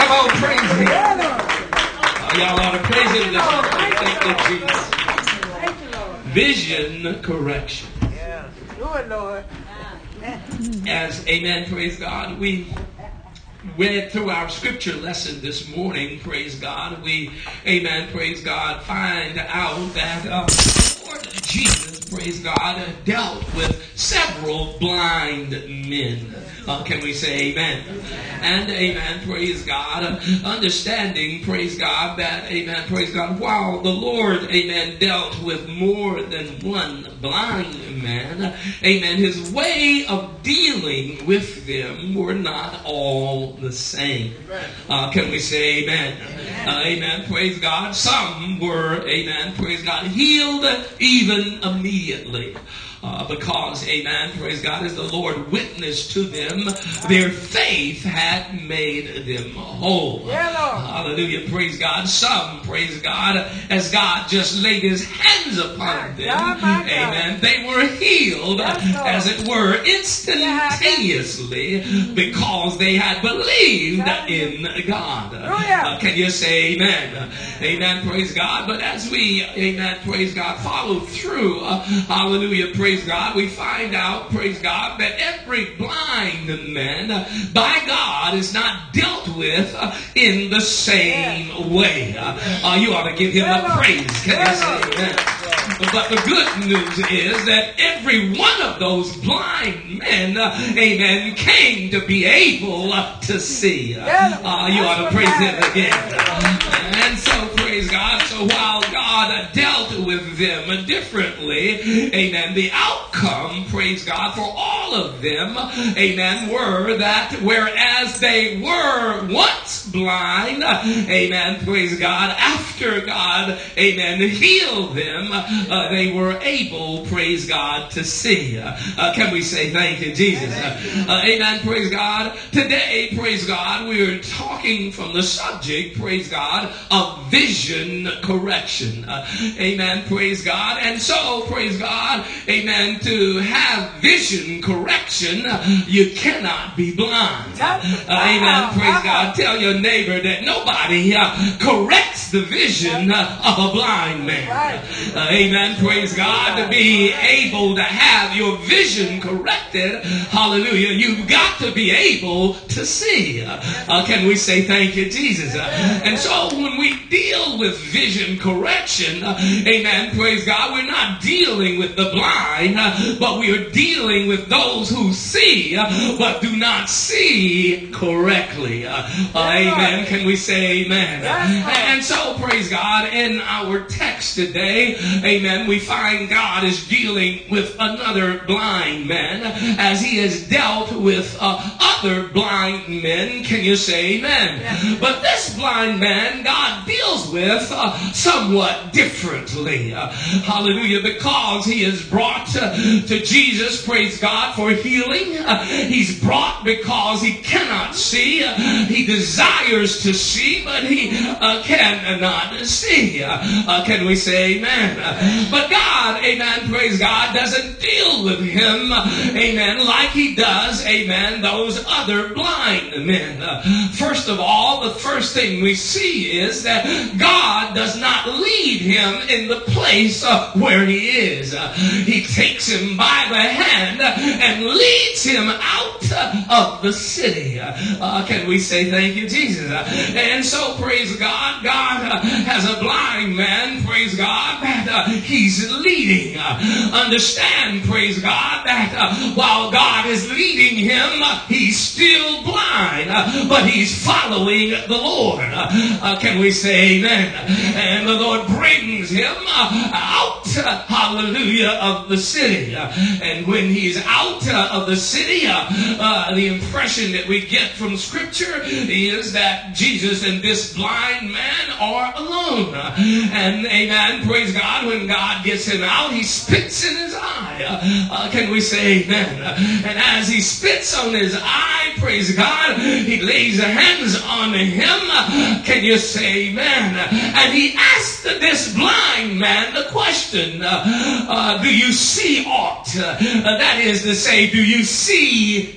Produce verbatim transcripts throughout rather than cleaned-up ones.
Come on, praise him. Oh, y'all ought to praise him this morning. Thank you, Jesus. Vision correction. Do it, Lord. As, amen, praise God, we read through our scripture lesson this morning, praise God, we, amen, praise God, find out that uh, Lord Jesus, praise God, dealt with several blind men. Uh, can we say amen? And amen, praise God, understanding, praise God, that, amen, praise God, while the Lord, amen, dealt with more than one blind man, amen, his way of dealing with them were not all the same. Uh, can we say amen? Uh, amen, praise God. Some were, amen, praise God, healed even immediately. Uh, because, amen, praise God, as the Lord witnessed to them, their faith had made them whole. Hallelujah, praise God. Some, praise God, as God just laid his hands upon them, amen, they were healed, as it were, instantaneously, because they had believed in God. Uh, can you say amen? Amen, praise God. But as we, amen, praise God, follow through, uh, hallelujah, praise God, we find out, praise God, that every blind man by God is not dealt with uh, in the same way. Uh, uh, you ought to give him a praise. Can you say amen? But the good news is that every one of those blind men, uh, amen, came to be able uh, to see. Uh, uh, you ought to praise him again. And so, praise God, so while God dealt with them differently, amen, the outcome, praise God, for all of them, amen, were that whereas they were once blind, amen, praise God, after God, amen, healed them, uh, they were able, praise God, to see. Uh, can we say thank you, Jesus? Uh, uh, amen, praise God. Today, praise God, we are talking from the subject, praise God, of vision correction. Uh, amen, praise God. And so, praise God, amen, to have vision correction, you cannot be blind. Uh, amen, praise God. Tell your neighbor that nobody uh, corrects the vision uh, of a blind man. Uh, amen, praise God. To be able to have your vision corrected, hallelujah, you've got to be able to see. Uh, uh, can we say thank you, Jesus? Uh, and so when we deal with vision correction, uh, amen, praise God, we're not dealing with the blind, uh, but we are dealing with those who see, uh, but do not see correctly. Uh, uh, amen. Can we say amen? Uh, and so, praise God, in our text today, amen, we find God is dealing with another blind man as he has dealt with uh, other blind men. Can you say amen? But this blind man, God deals with uh, somewhat differently. Uh, hallelujah. Because he is brought uh, to Jesus, praise God, for healing. Uh, he's brought because he cannot see. Uh, he desires to see, but he uh, cannot see. Uh, uh, can we say amen? Uh, but God, amen, praise God, doesn't deal with him, uh, amen, like he does, amen, those other blind men. Uh, first of all, the first thing we see is that God does not lead him in the place uh, where he is. Uh, he takes him by the hand uh, and leads him out uh, of the city. Uh, uh, can we say thank you, Jesus? Uh, and so, praise God, God uh, has a blind man, praise God, that uh, he's leading. Uh, understand, praise God, that uh, while God is leading him, uh, he's still blind, uh, but he's following the Lord. Uh, uh, can we say amen? And the Lord brings him uh, out, uh, hallelujah, of the city. Uh, and when he's out uh, of the city, uh, uh, the impression that we get from Scripture is that Jesus and this blind man are alone. Uh, and amen, praise God, when God gets him out, he spits in his eye. Uh, uh, can we say amen? Uh, and as he spits on his eye, praise God, he lays hands on him. Uh, can you say amen? Uh, and he asked this blind man the question, uh, uh, do you see aught? Uh, that is to say, do you see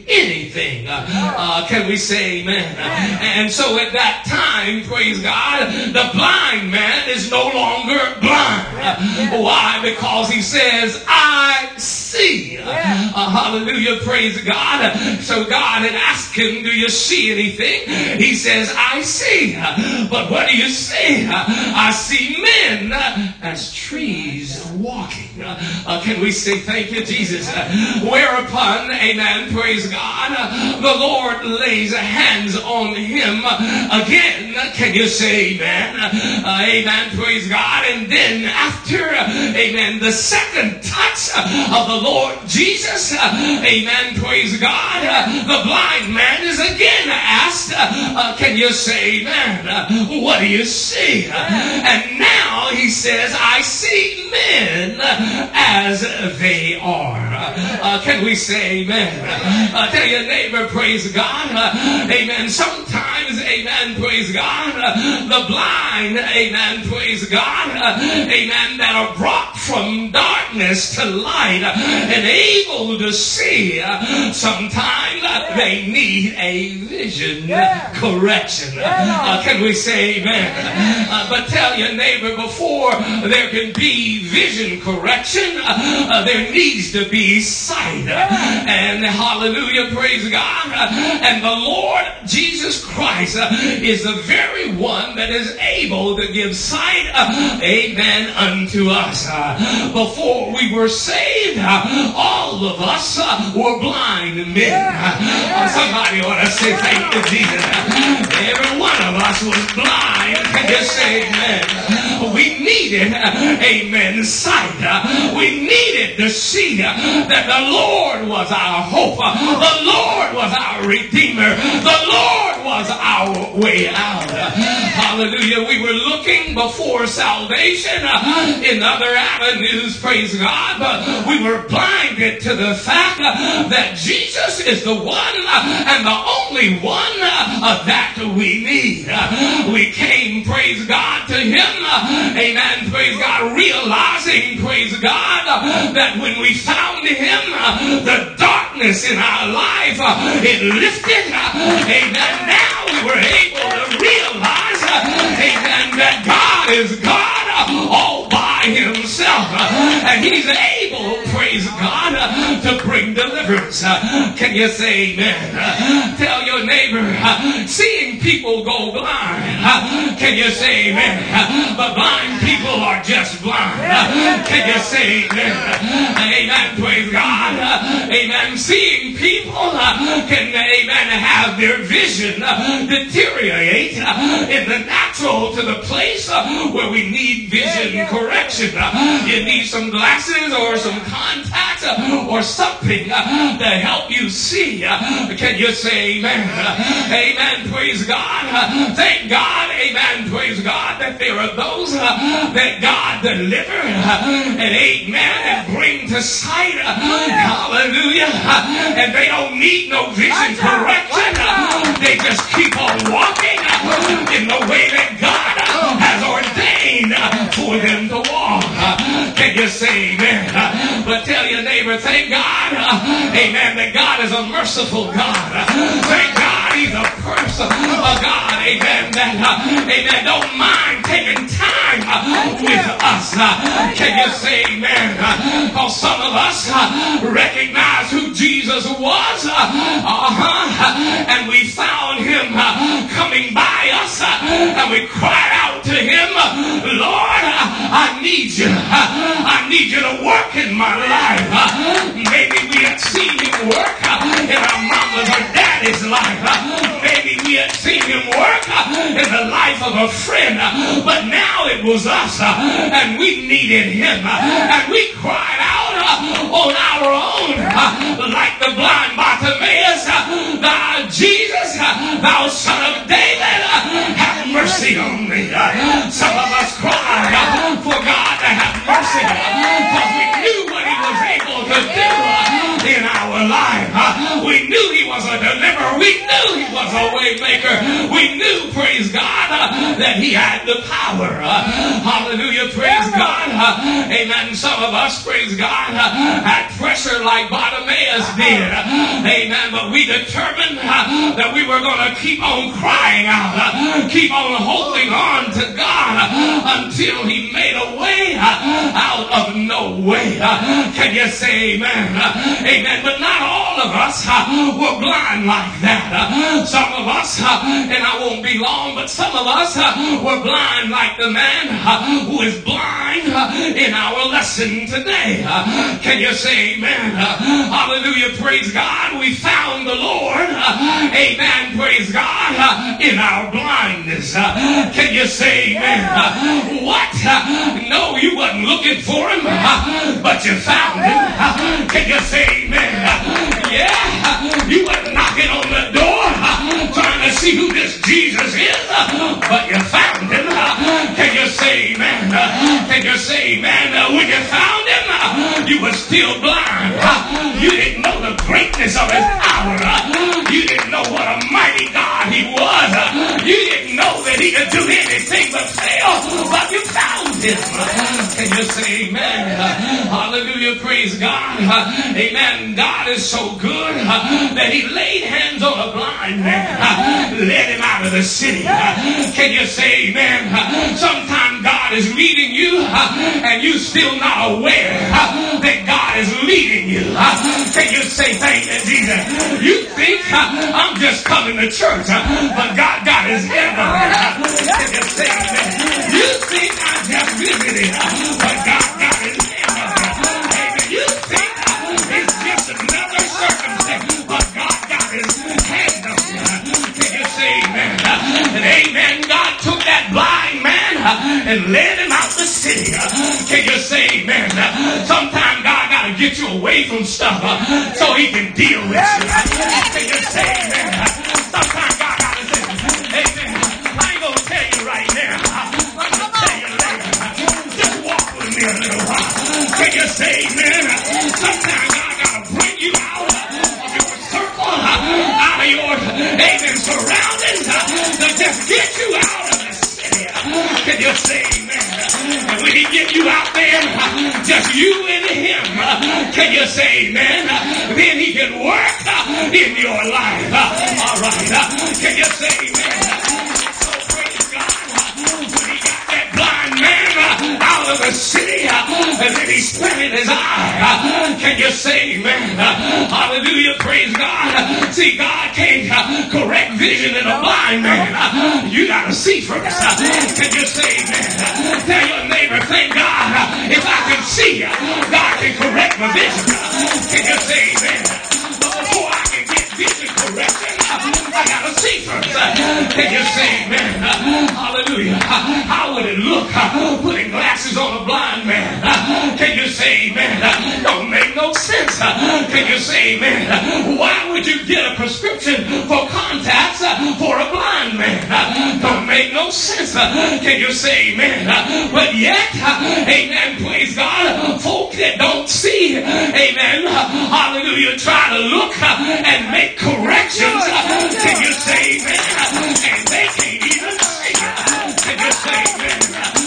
anything. Uh, uh, can we say amen? Uh, and so at that time, praise God, the blind man is no longer blind. Uh, why? Because he says, I see. Uh, uh, hallelujah, praise God. So God had asked him, do you see anything? He says, I see. But what do you see? I see men as trees walking. Uh, can we say thank you, Jesus? Uh, whereupon, amen, praise God, uh, the Lord lays hands on him again. Can you say amen? Uh, amen, praise God. And then after, uh, amen, the second touch uh, of the Lord Jesus, uh, amen, praise God, uh, the blind man is again asked, uh, uh, can you say amen? Uh, what do you see? Uh, and now he says, I see men as they are. Uh, can we say amen? Uh, tell your neighbor, praise God. Uh, amen. Sometimes, amen, praise God, uh, the blind, amen, praise God, uh, amen, that are brought from darkness to light uh, and able to see, uh, sometimes uh, they need a vision yeah. correction. Yeah. Uh, can we say amen? Uh, but tell your neighbor, before there can be vision correction, uh, uh, there needs to be sight. Uh, and hallelujah, praise God. Uh, and the Lord Jesus Christ uh, is the very one that is able to give sight, uh, amen, unto us. Uh, before we were saved, uh, all of us uh, were blind men. Uh, somebody ought to say thank you, Jesus. Every one of us was blind. Can you say amen? We needed, amen, sight. We needed to see that the Lord was our hope. The Lord was our Redeemer. The Lord was our way out. Hallelujah. We were looking before salvation in other avenues, praise God, but we were blinded to the fact that Jesus is the one and the only one that we need. We came, praise God, to him, amen, praise God, realizing, praise God, that when we found him, the darkness in our life, it lifted, amen. Now we were able to realize, amen, that God is God all by himself, and he's able, praise God, to bring deliverance. Can you say amen? Tell your neighbor, seeing people go blind, can you say amen? But blind people are just blind. Can you say amen? Amen, praise God. Amen. Seeing people can, amen, have their vision deteriorate in the natural to the place where we need vision correction. You need some glasses or some contacts or something to help you see. Can you say amen? Amen, praise God. Thank God, amen, praise God, that there are those that God deliver and amen and bring to sight. Hallelujah. And they don't need no vision correction. They just keep on walking in the way that God has ordained for them to walk. Can you say amen? But tell your neighbor, thank God, amen, that God is a merciful God. Thank God he's a person, a God, amen, that, amen, don't mind taking time with us. Can you say amen? Because some of us recognize who Jesus was, uh-huh, and we found him coming by us, and we cried out to him, Lord, I need you. I need you to work in my life. Maybe we had seen him work in our mama's or daddy's life. Maybe we had seen him work in the life of a friend, but now it was us, and we needed him, and we cried out on our own, like the blind Bartimaeus, thou Jesus, thou son of David, have mercy on me. Some of us cried for God to have mercy, because we knew what he was able to do in our life. We knew he was a deliverer. We knew he was a way maker. We knew, praise God, that he had the power. Hallelujah, praise God. Amen. Some of us, praise God, had pressure like Bartimaeus did. Amen. But we determined that we were going to keep on crying out, keep on holding on to God until he made a way out of no way. Can you say amen? Amen. But not all of us were blind like that. Some of us, and I won't be long, but some of us were blind like the man who is blind in our lesson today. Can you say amen? Hallelujah, praise God. We found the Lord, amen, praise God, in our blindness. Can you say amen? What? No, you wasn't looking for him, but you found him. Can you say amen? Yeah, you wasn't knocking on the door trying to see who this Jesus is, but you found him. Can you say amen? Can you say amen? When you found him, you were still blind. You didn't know the greatness of his power. You didn't know what a mighty God he was. You didn't know that he could do anything but fail, but you found him. Can you say amen? Hallelujah, praise God. Amen. God is so good that he laid hands on a blind man, led him out of the city. Can you say amen? Sometimes God is leading you and you still not aware that God is leading you. Can you say thank you, Jesus? You think I'm just coming to church, but God got his hand on it. Can you say amen? You think I'm just visiting, but God got his hand on it. Amen. You think it's just another circumstance, but God got his hand on it. Can you say amen? And amen, God took that blind man and led him out the city. Can you say amen? Sometimes God got to get you away from stuff so he can deal with you. Can you say amen? Sometimes God got to say, amen, I ain't going to tell you right now. I'm going to tell you later. Just walk with me a little while. Can you say amen? Sometimes God got to bring you out of your circle, out of your, amen, surroundings, to just get you out of the city. Can you say amen? And when he get you out there, just you and him, can you say amen? Then he can work in your life. All right. Can you say amen? So praise God. When he got that blind man out of the city, and then he squinted his eye. Can you say amen? Hallelujah, praise God. See, God can't correct vision in a blind man. You got to see first. Can you say amen? Tell your neighbor, thank God, if I can see, God can correct my vision. Can you say amen? But before I can get vision correction, I got to see first. Can you say amen? Hallelujah. How would it look putting glasses on a blind man? Can you say amen? Don't make no sense. Can you say amen? Why would you get a prescription for contacts for a blind man? Don't make no sense. Can you say amen? But yet, amen, praise God, folk that don't see, amen, hallelujah, try to look and make corrections. Can you say amen? And they can't even see. Can you say amen?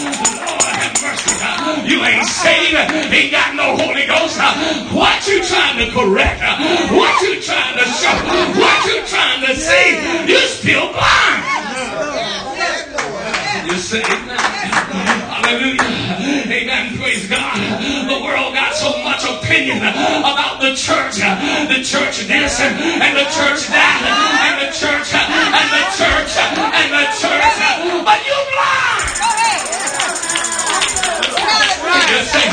Lord have mercy. You ain't saved, ain't got no Holy Ghost. What you trying to correct? What you trying to show? What you trying to see? You're still blind. You say amen. Hallelujah. Amen. Praise God. The world got so much opinion about the church. The church this and the church that and the church and the church and the church. But you blind. You say,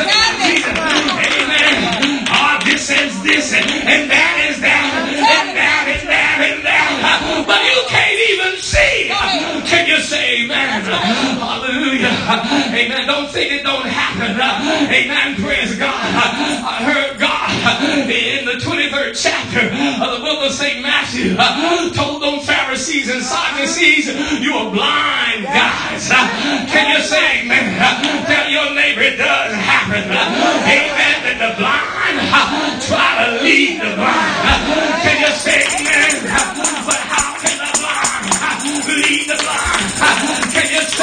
amen. Ah, this is this and that is that and that is that and that. But you can't even see. Can you say amen? Hallelujah. Amen. Don't think it don't happen. Amen. Praise God. I heard God in the twenty-third chapter of the book of Saint Matthew told them Pharisees and Sadducees, you are blind guys. Can you say amen? Tell your neighbor it does happen. Amen. That the blind try to lead the blind. Can you say amen? But how can the blind lead the blind? Can you say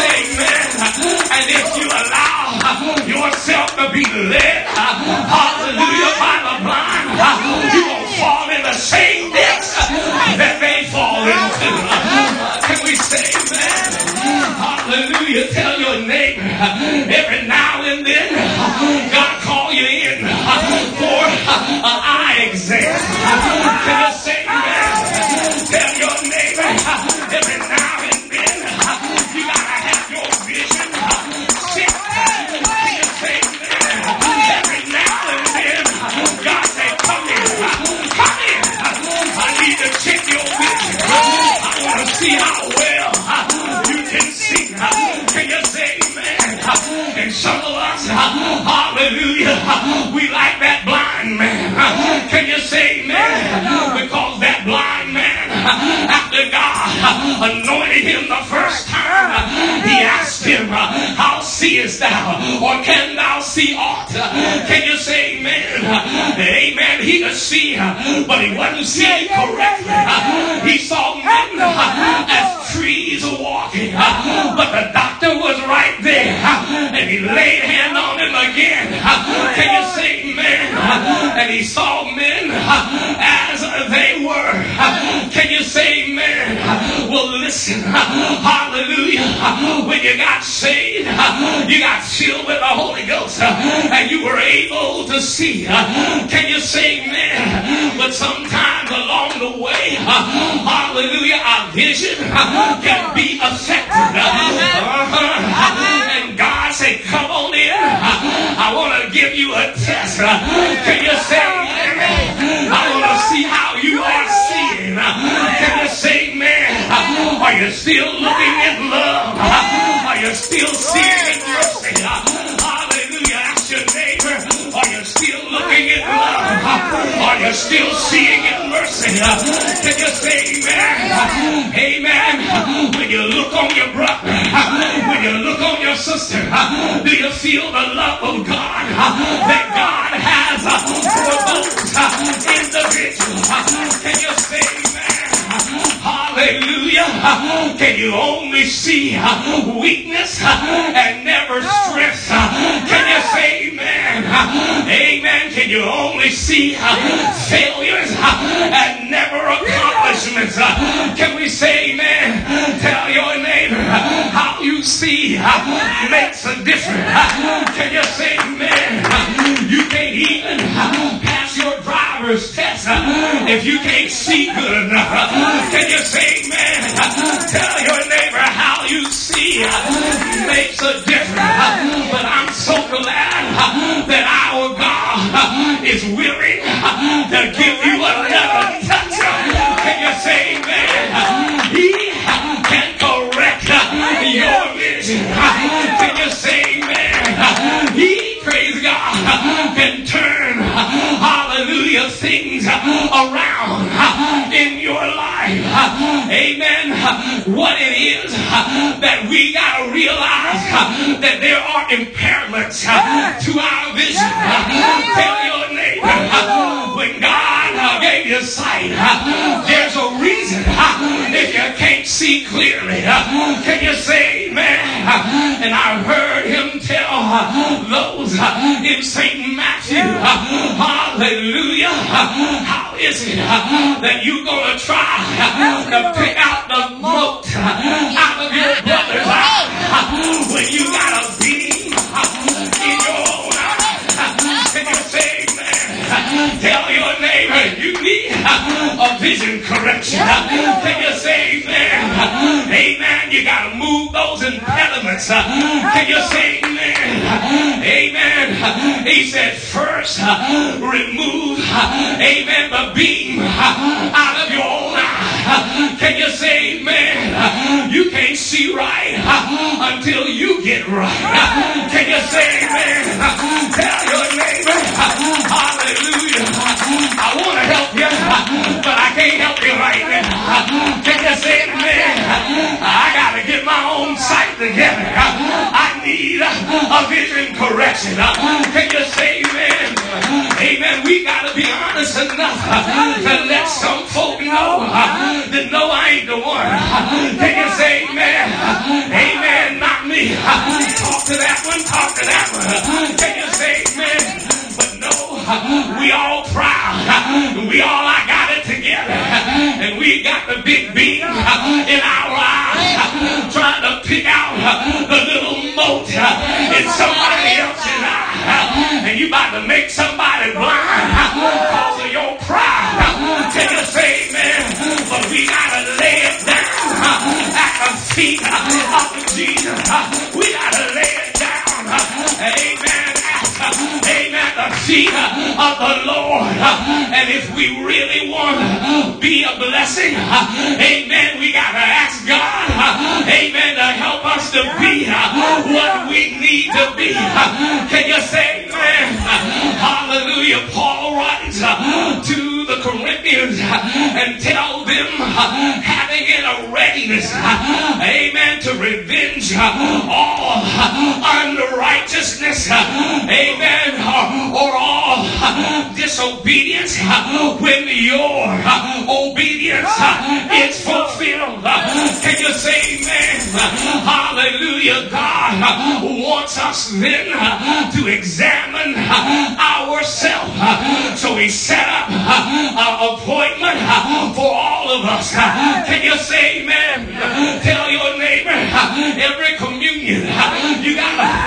to be led, hallelujah, by the blind, you're going to fall in the same depths that they fall into. Can we say that? Hallelujah. Tell your neighbor, every now and then, God call you in for an eye exam. Can you say that? Tell your neighbor, every now and then, you got to have your vision checked. Can you say that? Every now and then, God say, come in, come in. I need to check your vision. I want to see how well you can see. Can you say amen? And some of us, hallelujah, we like that blind man. Can you say amen? Because that blind man, after God anointed him the first time, he asked him, how seest thou? Or can thou see aught? Can you say amen? Amen. He could see, but he wasn't seeing correctly. He saw men as trees walking, but the doctor was right there, and he laid hand on him again. Can you say amen? And he saw men as they were. Can you say amen? Well, listen, hallelujah, when you got saved, you got filled with the Holy Ghost, and you were able to see. Can you say amen? But sometimes along the way, hallelujah, our vision can be affected. Uh-huh. And God said, come on in. I want to give you a test. Can you say amen? I want to see how you are seeing. Can you say amen? Are you still looking in love? Are you still seeing in mercy? Hallelujah. Ask your neighbor, are you still looking in love? Are you still seeing in mercy? Can you say amen? Amen. When you look on your brother, when you look on your sister, do you feel the love of God that God has for those individuals? Can you say amen? Hallelujah. Can you only see weakness and never strength? Can you say amen? Amen. Can you only see failures and never accomplishments? Can we say amen? Tell your neighbor how you see makes a difference. Can you say amen? You can't even pass your driver's test if you can't see good enough. Can you say amen? Tell your neighbor how you see makes a difference. But I'm so glad that our God is willing to give you another touch. Can you say amen? He can correct your vision. Can you say amen? He, praise God, can turn, hallelujah, things around in your life. Amen. What it is that we got to realize that there are impairments to our vision. Tell your neighbor, when God gave you sight, there's a reason if you can't see clearly. Can you say amen? And I heard him tell those in Saint Matthew, hallelujah, how is it that you're going to try to pick out the mote out of your brother's eye when you got a beam in your own eye? Can you say amen? Tell your neighbor you need a vision correction. Can you say amen? Amen. You got to move those impediments. Can you say amen? Amen. He said first remove, amen, the beam out of your own eye. Can you say amen? You can't see right until you get right. Can you say amen? Tell your neighbor, hallelujah, I want to help you, but I can't help you right now. Can you say amen? I got to get my own sight together. I need a vision correction. Can you say amen? Amen. We got to be honest enough to let some folk know that no, I ain't the one. Can you say amen? Amen. Not me. Talk to that one, talk to that one. Can you say amen? But no, we all proud. We all I got it together. And we got the big beam in our eye, trying to pick out the little mote in somebody else's eye. And you about to make somebody blind because of your pride. Can you say amen? But we got to lay it down at the feet of Jesus. We got to lay it down. Amen. Amen. The feet of the Lord. And if we really want to be a blessing, amen, we got to ask God, amen, to help us to be what we need to be. Can you say amen? Hallelujah. Paul writes to the Corinthians and tell them, having in a readiness, amen, to revenge all unrighteousness, amen, or, or all disobedience when your obedience is fulfilled. Can you say amen? Hallelujah. God wants us then to examine ourselves. So he set up an appointment for all of us. Can you say amen? Tell your neighbor, every communion, you got a,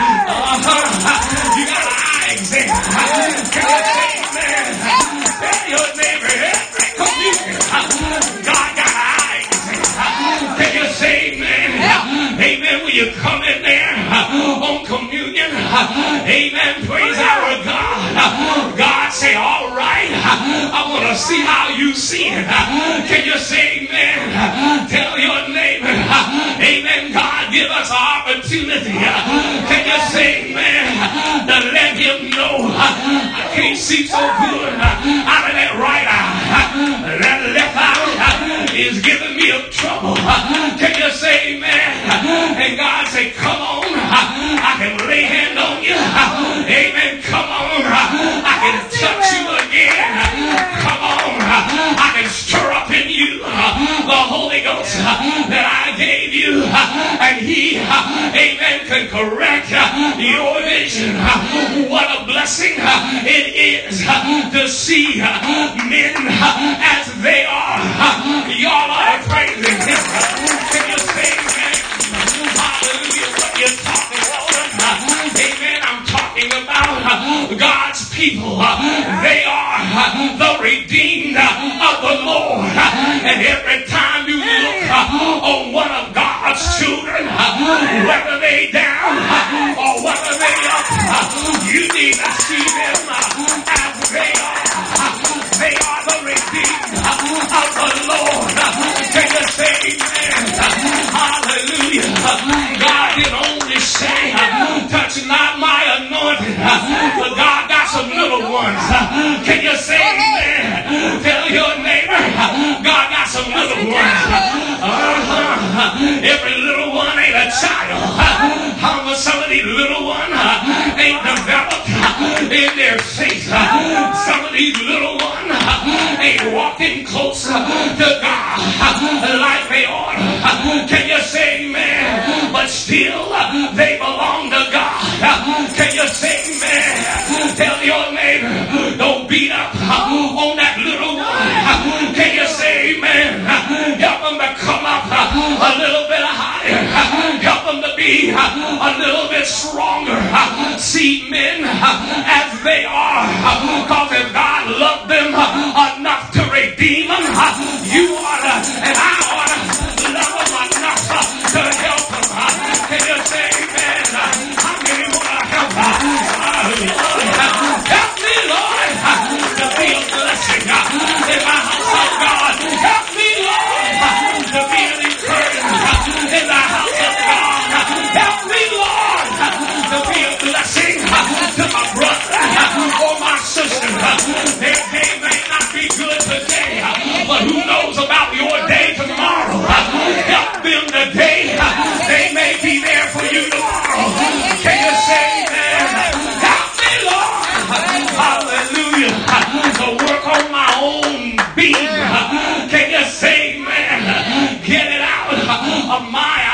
uh, you got an eye exam. Can you say amen? Tell your neighbor, every communion, God got an eye exam. Can you say amen? Amen. When you come in there on communion, amen, praise our God. God say, all right, I want to see how you see it. Can you say amen? Tell your neighbor, amen, God give us an opportunity. Can you say amen? To let him know I can't see so good out of that right eye. That left eye is giving me a trouble. Can you say amen? And God say, come on, I can lay hand on you. Amen. Come on, I can touch you again. Come on, I can stir up in you the Holy Ghost that I gave you. And he, amen, can correct your vision. What a blessing it is to see men as they are. Y'all are praising him. Can you say amen? Hallelujah. What you're talking about? Amen. I'm talking about God's people. They are the redeemed of the Lord. And every time you look on one of God's children, whether they down or whether they up, you need to see them as they are. They are the redeemed of the Lord. Can you say amen? Hallelujah. God didn't only say, touch not my anointed, but God got some little ones. Can you say amen? Tell your neighbor, God got some little ones. Uh-huh. Every little one ain't a child. How much some of these little ones ain't developed in their faith. Some of these little ones ain't walking closer to God like they ought. Can you say amen? But still, they belong to God. Can you say amen? Tell your neighbor, don't beat up on that little one. Can you say amen? Help them to come up a little bit higher. Help them to be a little bit stronger. See men as they are. Because if God loved them enough to redeem them, you ought to, and I ought to love them enough to help them. Can you say amen? How many want to help? Help me, Lord, to be a blessing in my house of God. Help me, Lord, to be an encouragement in the house of God. Help me, Lord, to be a blessing to my brother or my sister. Their day may not be good today, but who knows about your day tomorrow? Help them today. They may be there for you tomorrow. Can you say amen? Help me, Lord. Hallelujah. To work on my own being. Can you say amen? Get it out of my eye.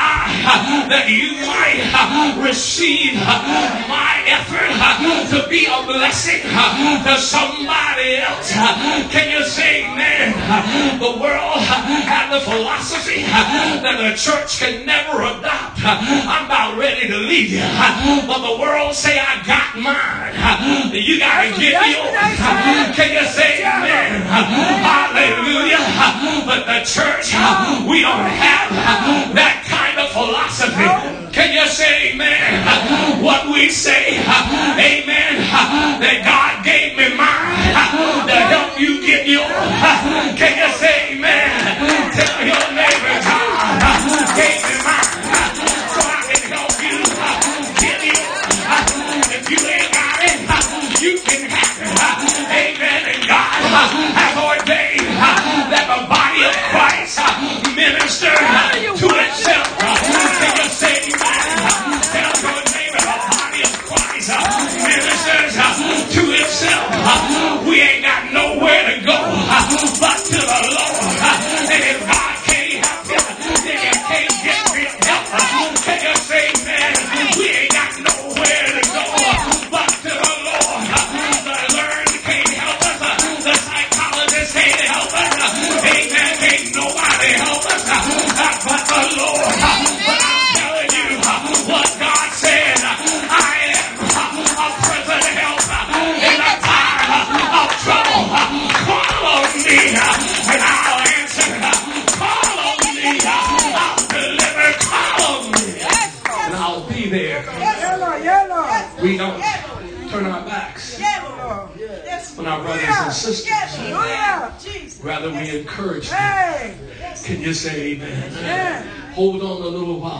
that you might receive my effort to be a blessing to somebody else. Can you say amen? The world had the philosophy that the church can never adopt. I'm about ready to leave you, but the world say I got mine. You gotta get yours. Can you say amen? Hallelujah. But the church, we don't have that kind of philosophy. Can you say amen? What we say, amen, that God gave me mine to help you get yours. Can you say amen? Tell your neighbor, God gave me mine so I can help you get yours. If you ain't got it, you can have it. Amen. And God has ordained that the body of Christ minister to itself. Can you say amen? Tell your neighbor the body of Christ ministers to itself. We ain't got nowhere to go but to the Lord. And if God can't help you, then you can't get real help. Can you say amen? We ain't got nowhere to go but to the Lord. The learned can't help us. The psychologist can't help us. Amen. Ain't nobody help us but the Lord. But I'm telling you what God said. I am a present help in a time of trouble. Call on me and I'll answer. Call on me, I'll deliver. Call on me and I'll be there. We don't turn our backs on our brothers and sisters. Rather, we encourage them. Can you say amen? Hold on a little while.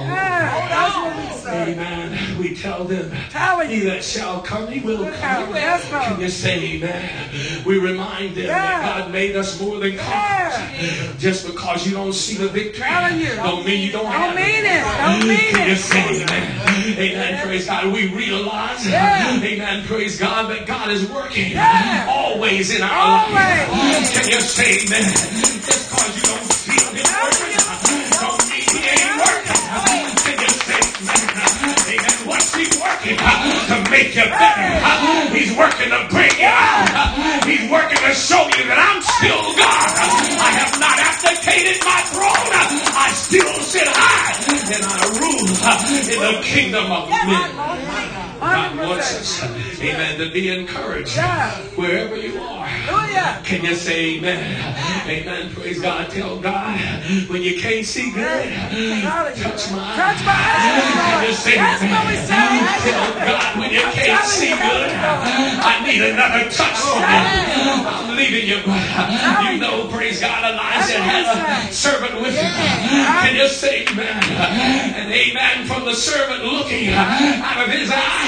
Amen. We tell them, he that shall come, he will come. Can you say amen? We remind them that God made us more than conquerors. Just because you don't see the victory don't mean you don't have it. Can you say amen? Amen. Praise God. We realize, amen, praise God, that God is working always in our lives. Can you say amen? Just because you don't feel him working don't mean he ain't working. Can you say amen? Amen. What's he working to make you better? He's working to bring you out. He's working to show you that I'm still God. I have not abdicated my throne. I still sit high and I rule in the kingdom of men. God wants us, amen, to be encouraged wherever you are. Can you say amen? Amen. Praise God. Tell God when you can't see good, touch my eyes. Can you say amen? Tell God when you can't see good, I need another touch from you. I'm leaving you, but you know, praise God, Elijah had a servant with him. Can you say amen? And amen, from the servant looking out of his eyes,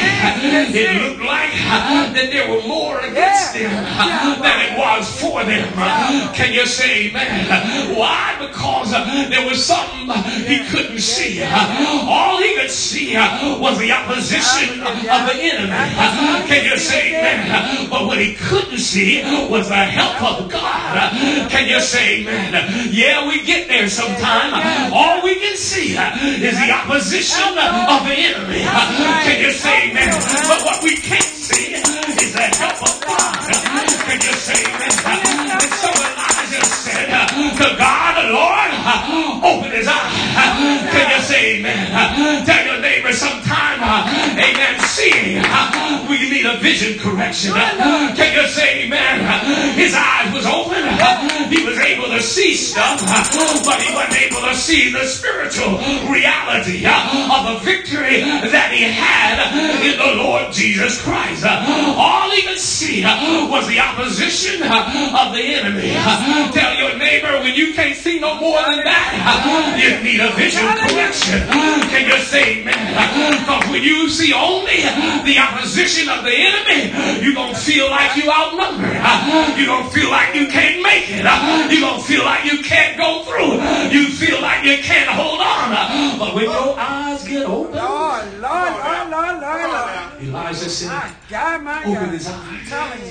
it looked like that there were more against them than it was for them. Can you say amen? Why? Because there was something he couldn't see. All he could see was the opposition of the enemy. Can you say amen? But what he couldn't see was the help of God. Can you say amen? Yeah, we get there sometime. All we can see is the opposition of the enemy. Can you say amen? But what we can't see is the help of God. Can you say amen? And so Elijah said to God, Lord, open his eyes. Can you say amen? Tell your neighbor sometime, amen, seeing, we need a vision correction. Can you say amen? His eyes was open. He was able to see stuff, but he wasn't able to see the spiritual reality of the victory that he had in the Lord Jesus Christ. All he could see was the opposition of the enemy. Tell your neighbor, when you can't see no more than that, you need a vision correction. Can you say amen? Because when you see only the opposition of the enemy, you're going to feel like you outnumbered. You're going to feel like you can't make it. You're going to feel like you can't go through. You feel like you can't hold on. But when your eyes get open, Lord, Lord, Lord, Lord, Lord, Lord. Elijah said, My God, my open God. his eyes. I'm telling you.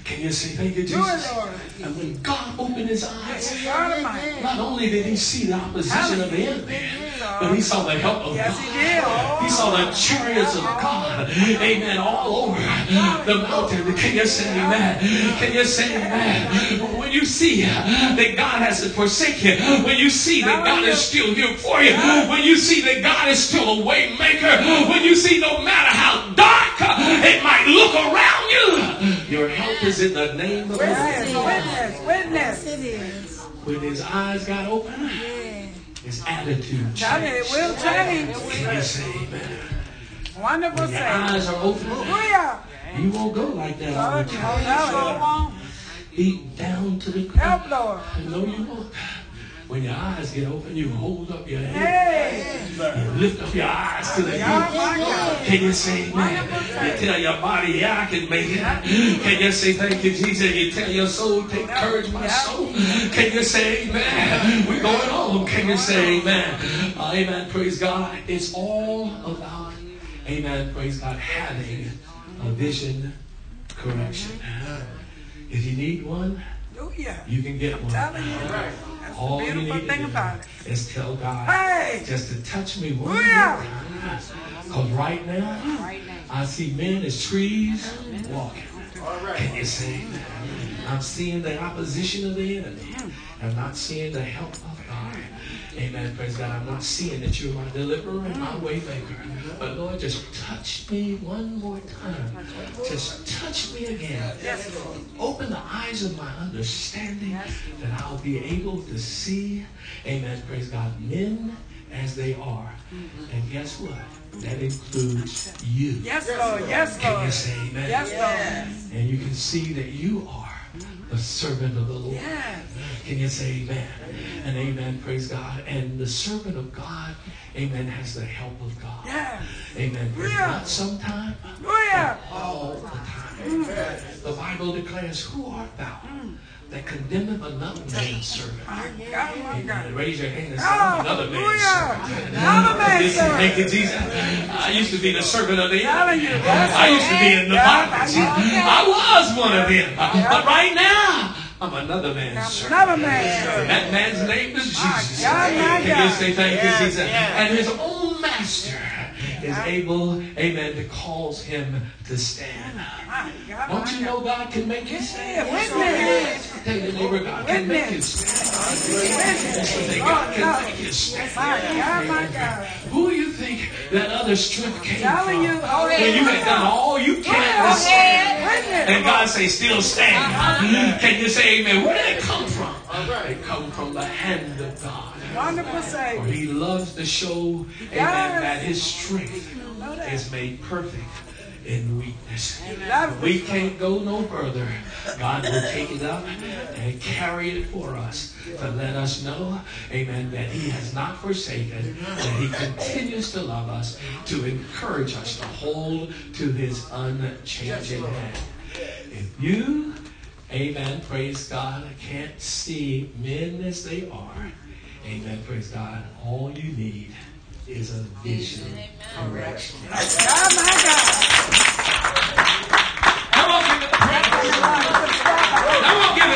Can you say thank you, Jesus? Do it, Lord. And when God opened his eyes, God Almighty. not only did he see the opposition of the enemy, but he saw the help of Yes, God. he did. He saw the chariots of God, amen, all over the mountain. Can you say amen? Can you say amen? When you see that God hasn't forsaken you, when you see that God is still here for you, when you see that God is still a way maker, when you see no matter how dark it might look around you, your help is in the name of the Lord. Witness, witness. It is. When his eyes got open, Yeah. his attitude Tell me, it changed. will change. Can you say amen? Wonderful When your Savior. eyes are open, Hallelujah. you won't go like that all Lord, the you time. know it. Beat down to the ground. Help, Lord. No, you won't. When your eyes get open, you hold up your head. Hey. You lift up your eyes to the God, hills. my God. Can you say amen? You tell your body, yeah, I can make it. Can you say thank you, Jesus? You tell your soul, take courage, my soul. Can you say amen? We're going on. Can you say amen? Uh, amen. Praise God. It's all about, amen, praise God, having a vision correction. If you need one, Hallelujah. you can get one. Telling you. That's the All you beautiful need to thing do about it. is tell God, Hey. just to touch me one more Hallelujah. time. Because right now, I see men as trees walking. Can you say amen? I'm seeing the opposition of the enemy. I'm not seeing the help of God. Amen. Praise God. I'm not seeing that you're my deliverer and my way maker. But Lord, just touch me one more time. Just touch me again. Open the eyes of my understanding that I'll be able to see, amen, praise God, men as they are. And guess what? That includes you. Yes, Lord. Yes, Can you Lord. say amen? Yes, Lord. And you can see that you are the servant of the Lord. Yes. Can you say amen? And amen, praise God. And the servant of God, amen, has the help of God. Yes. Amen. But Yeah. not sometime, Hallelujah. all the time. The Bible declares, who art thou that condemneth another man's servant? My God, my Amen. God. Raise your hand and say, I'm another man's Hallelujah. servant. Another man's Listen, thank you, servant. Jesus. I used to be the servant of the Telling enemy. you, that's I used to be in the Yeah, bondage. yeah. I was one of them. But right now, I'm another man's servant. Another man's servant. That man's name is Jesus. God, my Can you God. say thank Yes, you, Jesus? yes. And his own master is able, amen, to cause him to stand. My God, Don't my you God. know God can make you stand? Yeah, witness. Tell your neighbor, God can make you stand. Say, God can make you My stand. God, my God. Who do you think that other strength came Telling from? you. Go When you had done all you can to stand. Witness. And God say, still stand. Can you say amen? Where did it come from? It come from the hand of God. Wonderful For Savior. he loves to show, amen, Yes. that his strength Know that. is made perfect in weakness. Love We can't go no further. God will take it up and carry it for us to let us know, amen, that he has not forsaken, that he continues to love us, to encourage us to hold to his unchanging hand. If you, amen, praise God, can't see men as they are, amen, praise God, all you need is a vision correction. God, my God.